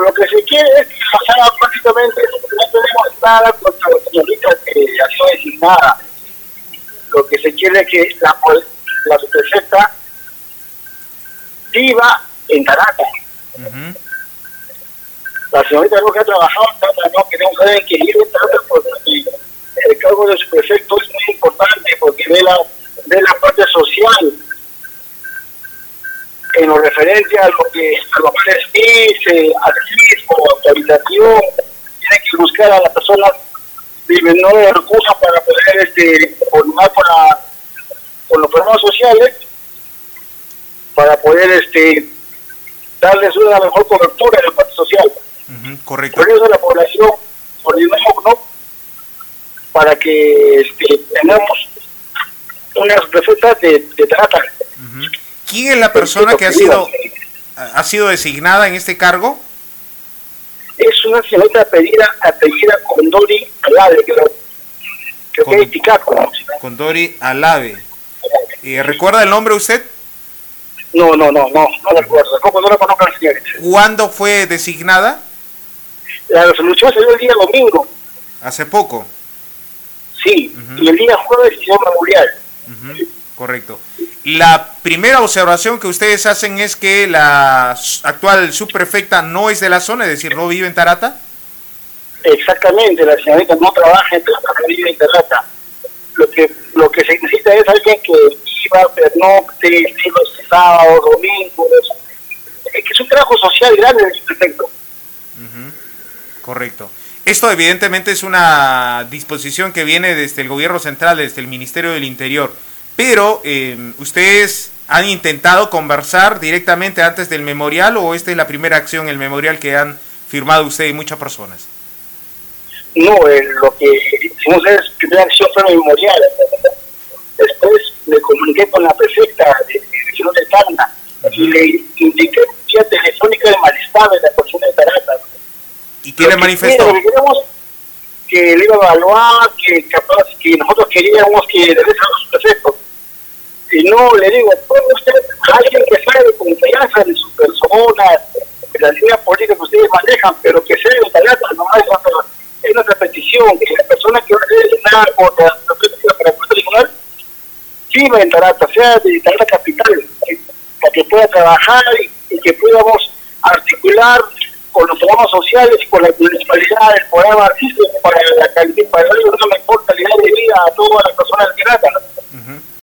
lo que se quiere es que, o sea, prácticamente no tenemos nada contra la señorita que ha sido designada. Lo que se quiere es que la subprefecta viva en Tarata. La señorita no que ha trabajado en Tarata, no queremos saber que vive en Tarata porque el cargo de subprefecto es muy importante porque ve la parte social en lo referente a lo que les dice, al fisco, autorización. Tiene que buscar a las personas de menores recursos para poder coordinar con los programas sociales, para poder darles una mejor cobertura en la parte social. Correcto. Por eso la población coordinamos, ¿no? Para que tengamos unas recetas de trata. ¿Quién es la persona que ha sido designada en este cargo? Es una señorita apellida Condori Alave, creo que es Ticaco. Condori Alave. ¿Recuerda el nombre usted? No recuerdo, tampoco no la conozco a la señorita. ¿Cuándo fue designada? La resolución salió el día domingo. ¿Hace poco? Sí, y el día jueves hicieron memorial. Correcto. La primera observación que ustedes hacen es que la actual subprefecta no es de la zona, es decir, no vive en Tarata. Exactamente, la señorita no trabaja en Tarata, no vive en Tarata. Lo que se necesita es alguien que iba, pernocte, los sábados, domingos. Es que es un trabajo social grande del subprefecto. Correcto. Esto evidentemente es una disposición que viene desde el gobierno central, desde el Ministerio del Interior. Pero, ¿ustedes han intentado conversar directamente antes del memorial o esta es la primera acción, el memorial que han firmado usted y muchas personas? No, lo que hicimos es, primera acción fue el memorial. Después me comuniqué con la prefecta de Dirección de Tacna y le indiqué vía telefónica de malestar de la persona de Tarata. ¿Y qué le manifestó? Lo que queríamos que le iba a evaluar, que capaz que nosotros queríamos que regresara a su prefecto. Y no, le digo, ¿puede usted, alguien que sea de confianza de su persona, de la línea política que ustedes manejan, pero que sea de Tarata, no es nuestra petición, que la persona que va a designar por la Puerta Regional viva en Tarata, sea de Tarata Capital, para que pueda trabajar y que podamos articular con los programas sociales y con la municipalidad, el programa artístico para darle una mejor calidad de vida a todas las personas